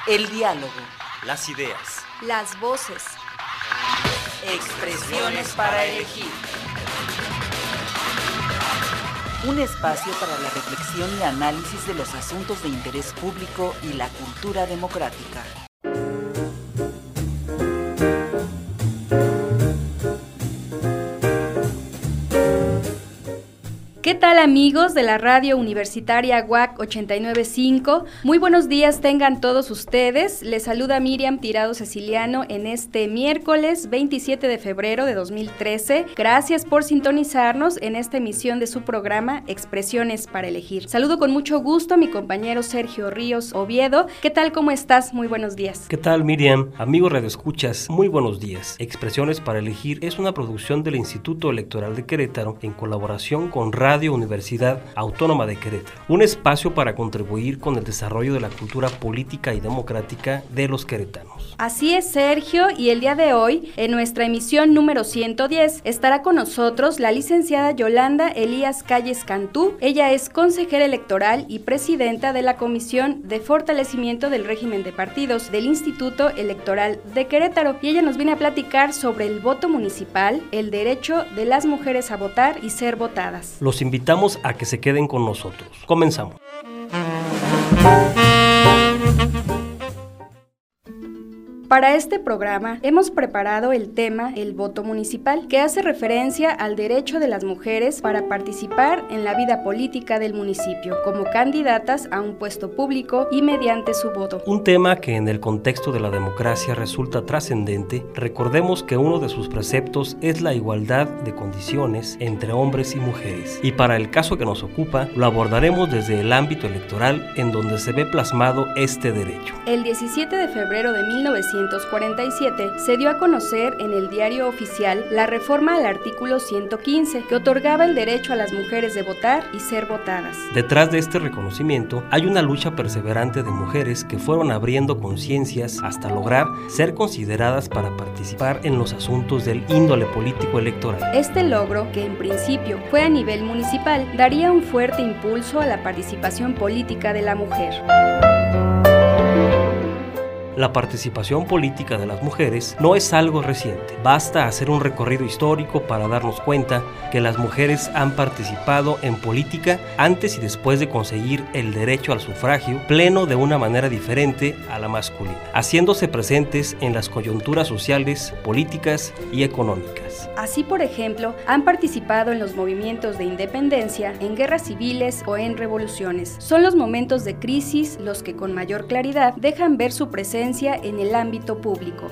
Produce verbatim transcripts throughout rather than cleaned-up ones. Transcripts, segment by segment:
El diálogo. Las ideas. Las voces. Expresiones para elegir. Un espacio para la reflexión y análisis de los asuntos de interés público y la cultura democrática. ¿Qué tal, amigos de la radio universitaria U A C ochenta y nueve punto cinco? Muy buenos días tengan todos ustedes. Les saluda Miriam Tirado Ceciliano en este miércoles veintisiete de febrero de dos mil trece. Gracias por sintonizarnos en esta emisión de su programa Expresiones para Elegir. Saludo con mucho gusto a mi compañero Sergio Ríos Oviedo. ¿Qué tal? ¿Cómo estás? Muy buenos días. ¿Qué tal, Miriam? Amigos radioescuchas, muy buenos días. Expresiones para Elegir es una producción del Instituto Electoral de Querétaro en colaboración con Radio Universidad Autónoma de Querétaro, un espacio para contribuir con el desarrollo de la cultura política y democrática de los queretanos. Así es, Sergio, y el día de hoy, en nuestra emisión número ciento diez, estará con nosotros la licenciada Yolanda Elías Calles Cantú. Ella es consejera electoral y presidenta de la Comisión de Fortalecimiento del Régimen de Partidos del Instituto Electoral de Querétaro, y ella nos viene a platicar sobre el voto municipal, el derecho de las mujeres a votar y ser votadas. Los invitamos a que se queden con nosotros. Comenzamos. Para este programa hemos preparado el tema El voto municipal, que hace referencia al derecho de las mujeres para participar en la vida política del municipio como candidatas a un puesto público y mediante su voto. Un tema que en el contexto de la democracia resulta trascendente. Recordemos que uno de sus preceptos es la igualdad de condiciones entre hombres y mujeres, y para el caso que nos ocupa lo abordaremos desde el ámbito electoral en donde se ve plasmado este derecho. El diecisiete de febrero de mil novecientos cuarenta y siete se dio a conocer en el Diario Oficial la reforma al artículo ciento quince, que otorgaba el derecho a las mujeres de votar y ser votadas. Detrás de este reconocimiento hay una lucha perseverante de mujeres que fueron abriendo conciencias hasta lograr ser consideradas para participar en los asuntos del índole político electoral. Este logro, que en principio fue a nivel municipal, daría un fuerte impulso a la participación política de la mujer. La participación política de las mujeres no es algo reciente. Basta hacer un recorrido histórico para darnos cuenta que las mujeres han participado en política antes y después de conseguir el derecho al sufragio pleno de una manera diferente a la masculina, haciéndose presentes en las coyunturas sociales, políticas y económicas. Así, por ejemplo, han participado en los movimientos de independencia, en guerras civiles o en revoluciones. Son los momentos de crisis los que con mayor claridad dejan ver su presencia en el ámbito público.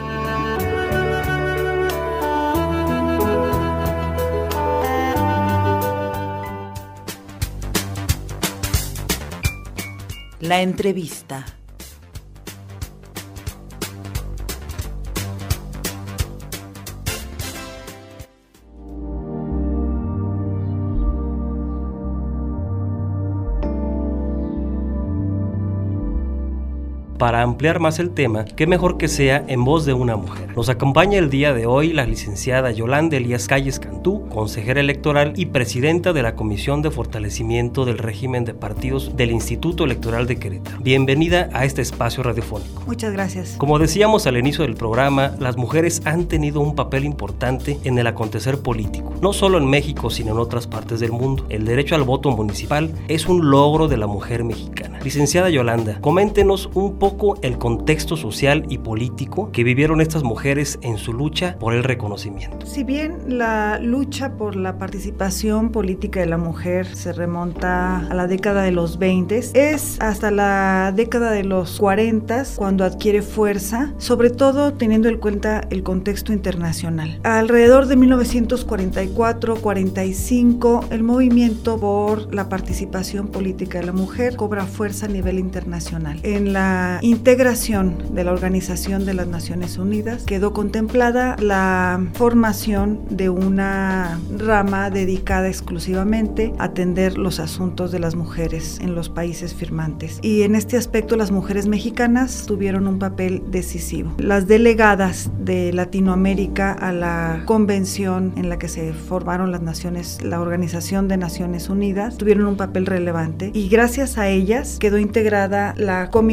La entrevista. Para ampliar más el tema, qué mejor que sea en voz de una mujer. Nos acompaña el día de hoy la licenciada Yolanda Elías Calles Cantú, consejera electoral y presidenta de la Comisión de Fortalecimiento del Régimen de Partidos del Instituto Electoral de Querétaro. Bienvenida a este espacio radiofónico. Muchas gracias. Como decíamos al inicio del programa, las mujeres han tenido un papel importante en el acontecer político, no solo en México, sino en otras partes del mundo. El derecho al voto municipal es un logro de la mujer mexicana. Licenciada Yolanda, coméntenos un poco el contexto social y político que vivieron estas mujeres en su lucha por el reconocimiento. Si bien la lucha por la participación política de la mujer se remonta a la década de los veinte, es hasta la década de los cuarenta cuando adquiere fuerza, sobre todo teniendo en cuenta el contexto internacional. Alrededor de mil novecientos cuarenta y cuatro cuarenta y cinco, el movimiento por la participación política de la mujer cobra fuerza a nivel internacional. En la integración de la Organización de las Naciones Unidas quedó contemplada la formación de una rama dedicada exclusivamente a atender los asuntos de las mujeres en los países firmantes. Y en este aspecto las mujeres mexicanas tuvieron un papel decisivo. Las delegadas de Latinoamérica a la convención en la que se formaron las naciones, la Organización de Naciones Unidas, tuvieron un papel relevante y gracias a ellas quedó integrada la Comisión de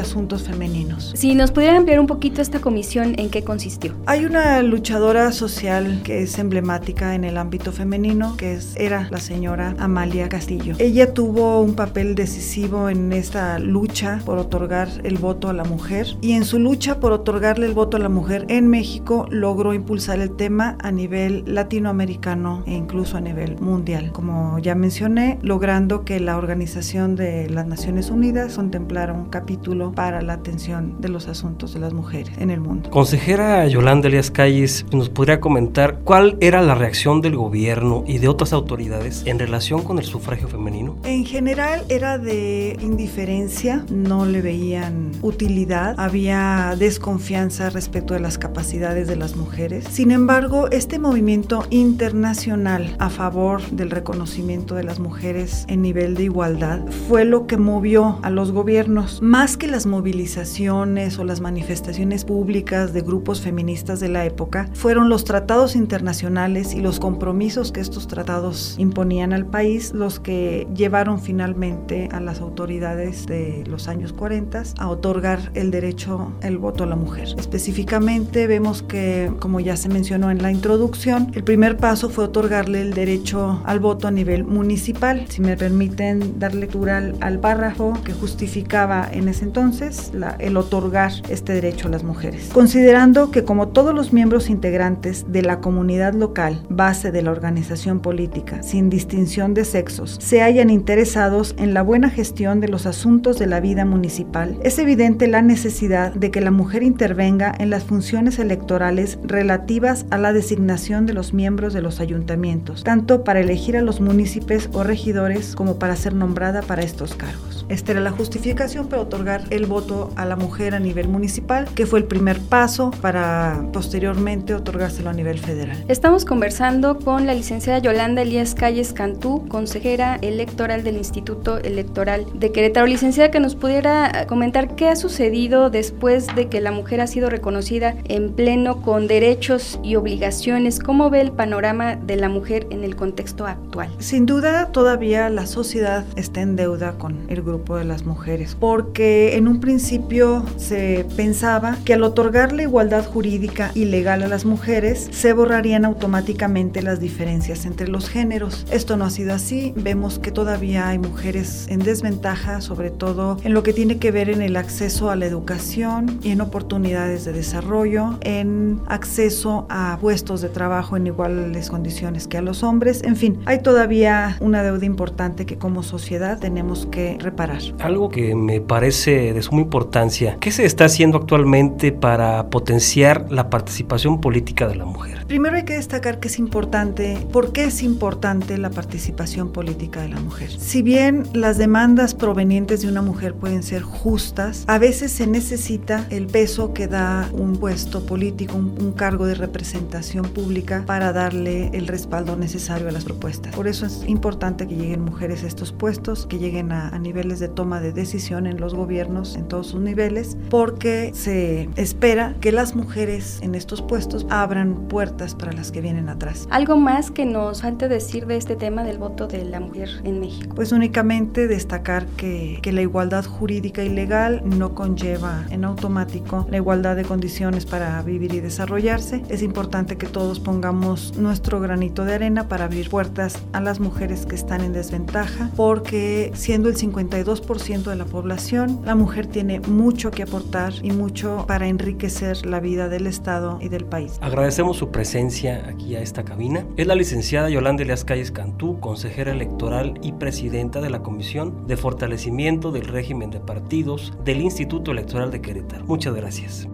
asuntos femeninos. Si nos pudiera ampliar un poquito esta comisión, ¿en qué consistió? Hay una luchadora social que es emblemática en el ámbito femenino, que es, era la señora Amalia Castillo. Ella tuvo un papel decisivo en esta lucha por otorgar el voto a la mujer, y en su lucha por otorgarle el voto a la mujer en México logró impulsar el tema a nivel latinoamericano e incluso a nivel mundial. Como ya mencioné, logrando que la Organización de las Naciones Unidas contemplara un capítulo para la atención de los asuntos de las mujeres en el mundo. Consejera Yolanda Elías Calles, ¿nos podría comentar cuál era la reacción del gobierno y de otras autoridades en relación con el sufragio femenino? En general era de indiferencia, no le veían utilidad, había desconfianza respecto de las capacidades de las mujeres. Sin embargo, este movimiento internacional a favor del reconocimiento de las mujeres en nivel de igualdad fue lo que movió a los gobiernos, más que las movilizaciones o las manifestaciones públicas de grupos feministas de la época. Fueron los tratados internacionales y los compromisos que estos tratados imponían al país los que llevaron finalmente a las autoridades de los años cuarenta a otorgar el derecho al voto a la mujer. Específicamente vemos que, como ya se mencionó en la introducción, el primer paso fue otorgarle el derecho al voto a nivel municipal. Si me permiten dar lectura al, al párrafo que justificaba en ese entonces la, el otorgar este derecho a las mujeres. Considerando que como todos los miembros integrantes de la comunidad local, base de la organización política, sin distinción de sexos, se hayan interesados en la buena gestión de los asuntos de la vida municipal, es evidente la necesidad de que la mujer intervenga en las funciones electorales relativas a la designación de los miembros de los ayuntamientos, tanto para elegir a los municipios o regidores como para ser nombrada para estos cargos. Esta era la justificación para otorgar el voto a la mujer a nivel municipal, que fue el primer paso para posteriormente otorgárselo a nivel federal. Estamos conversando con la licenciada Yolanda Elías Calles Cantú, consejera electoral del Instituto Electoral de Querétaro. Licenciada, que nos pudiera comentar qué ha sucedido después de que la mujer ha sido reconocida en pleno con derechos y obligaciones. ¿Cómo ve el panorama de la mujer en el contexto actual? Sin duda, todavía la sociedad está en deuda con el grupo de las mujeres, porque en un principio se pensaba que al otorgar la igualdad jurídica y legal a las mujeres, se borrarían automáticamente las diferencias entre los géneros. Esto no ha sido así. Vemos que todavía hay mujeres en desventaja, sobre todo en lo que tiene que ver en el acceso a la educación y en oportunidades de desarrollo, en acceso a puestos de trabajo en iguales condiciones que a los hombres. En fin, hay todavía una deuda importante que como sociedad tenemos que reparar. Algo que me parece de suma importancia, ¿qué se está haciendo actualmente para potenciar la participación política de la mujer? Primero hay que destacar que es importante, ¿por qué es importante la participación política de la mujer? Si bien las demandas provenientes de una mujer pueden ser justas, a veces se necesita el peso que da un puesto político, un, un cargo de representación pública para darle el respaldo necesario a las propuestas. Por eso es importante que lleguen mujeres a estos puestos, que lleguen a, a niveles de toma de decisión en los gobiernos, en todos sus niveles, porque se espera que las mujeres en estos puestos abran puertas para las que vienen atrás. ¿Algo más que nos falte decir de este tema del voto de la mujer en México? Pues únicamente destacar que, que la igualdad jurídica y legal no conlleva en automático la igualdad de condiciones para vivir y desarrollarse. Es importante que todos pongamos nuestro granito de arena para abrir puertas a las mujeres que están en desventaja, porque siendo el cincuenta y dos por ciento de la población, la mujer tiene mucho que aportar y mucho para enriquecer la vida del Estado y del país. Agradecemos su presencia aquí a esta cabina. Es la licenciada Yolanda Elías Calles Cantú, consejera electoral y presidenta de la Comisión de Fortalecimiento del Régimen de Partidos del Instituto Electoral de Querétaro. Muchas gracias.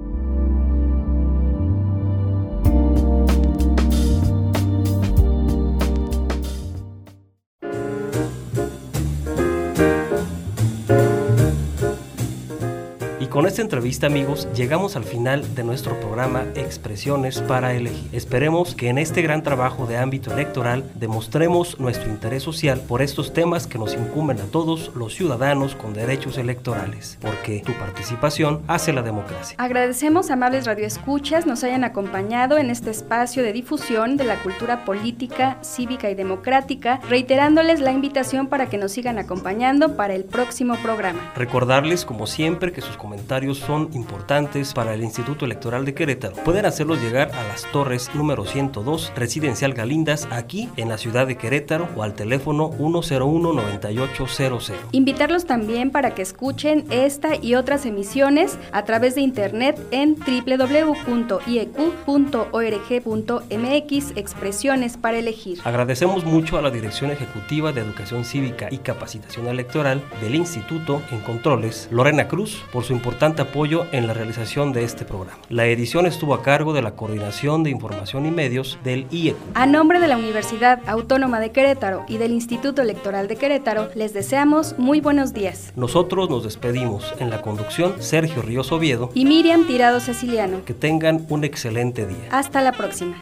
Con esta entrevista, amigos, llegamos al final de nuestro programa Expresiones para Elegir. Esperemos que en este gran trabajo de ámbito electoral demostremos nuestro interés social por estos temas que nos incumben a todos los ciudadanos con derechos electorales, porque tu participación hace la democracia. Agradecemos, amables radioescuchas, nos hayan acompañado en este espacio de difusión de la cultura política, cívica y democrática, reiterándoles la invitación para que nos sigan acompañando para el próximo programa. Recordarles, como siempre, que sus comentarios son importantes para el Instituto Electoral de Querétaro, pueden hacerlos llegar a Las Torres número ciento dos, Residencial Galindas, aquí en la ciudad de Querétaro, o al teléfono uno cero uno, nueve ocho cero cero. Invitarlos también para que escuchen esta y otras emisiones a través de internet en doble u doble u doble u punto i e cu punto org punto m x, expresiones para elegir. Agradecemos mucho a la Dirección Ejecutiva de Educación Cívica y Capacitación Electoral del Instituto en Controles, Lorena Cruz, por su importante apoyo en la realización de este programa. La edición estuvo a cargo de la Coordinación de Información y Medios del I E C U. A nombre de la Universidad Autónoma de Querétaro y del Instituto Electoral de Querétaro, les deseamos muy buenos días. Nosotros nos despedimos. En la conducción, Sergio Ríos Oviedo y Miriam Tirado Ceciliano. Que tengan un excelente día. Hasta la próxima.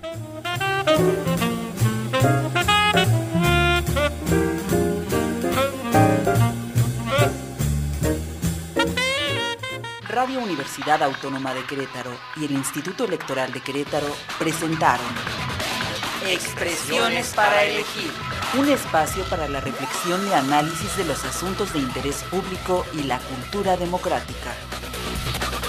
Radio Universidad Autónoma de Querétaro y el Instituto Electoral de Querétaro presentaron Expresiones para elegir, un espacio para la reflexión y análisis de los asuntos de interés público y la cultura democrática.